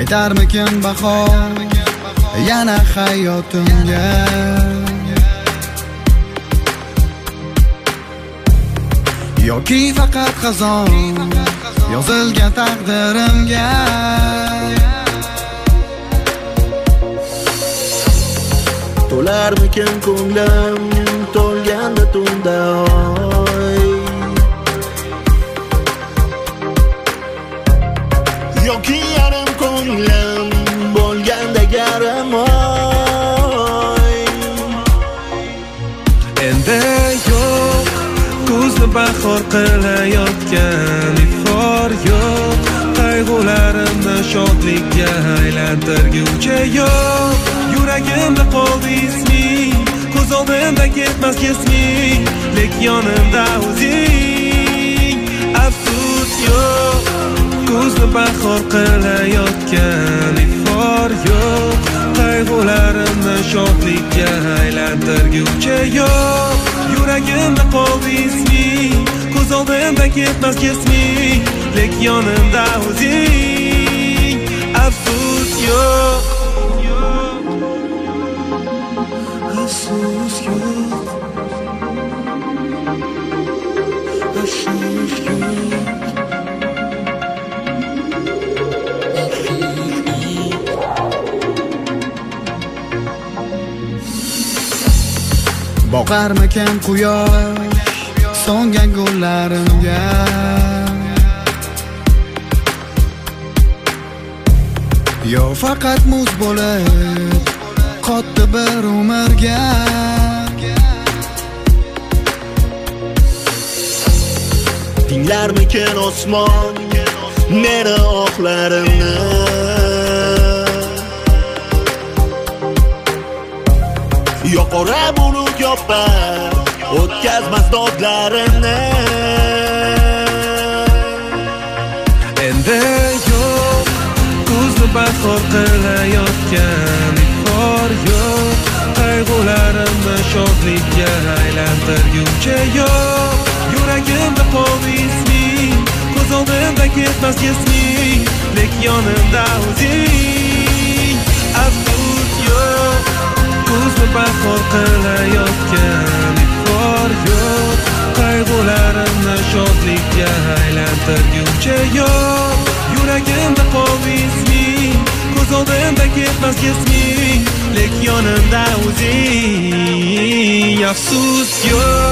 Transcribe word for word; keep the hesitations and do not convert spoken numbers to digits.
Yetarmikin bahor yana hayotimga? Yoki faqat xazon yozilgan taqdirimga? To'larmikin ko'nglim to'lganda tunda oy? Yoki yarim ko'nglim bo'lganda yarim oy? Endi yo'q ko'zni bahor qilayotgan ifor yo'q, qayg'ularimni shodlikka aylantirguvchi yo'q. Yuragimda qoldi isming, ko'z oldimda ketmas kesming, lek yonimda o'zing. Afsus yo'q ko'zni bahor qilayotgan ifor yo'q, qayg'ularimni shodlikka aylantirguvchi yo'q. Yuragimda qoldi isming, ko'z oldimda ketmas kesming, lek yonimda o'zing. Afsus yo'q, afsus yo'q, afsus yo'q. Boqarmikan quyosh so'ngan gullarimga? Yo faqat muz bo'lib qotdi bir umrga? Tinglarmikin osmon meni oqlarimni? Yo qora bulut yopar o'tkazmas dodlarimni? Endi yo'q ko'zni bahor qilayotgan ifor yo'q, qayg'ularimni shodlikka aylantirguvchi yo'q. Yuragimda qoldi isming, ko'z oldimda ketmas kesming, lek yonimda o'zing. Afsus yo'q ko'zni bahor qilayotgan ifor yo'q, qayg'ularimni shodlikka aylantirguvchi yo'q. Yuragimda qoldi isming, ko'z oldimda ketmas kesming, lek yonimda o'zing. Afsus yo'q.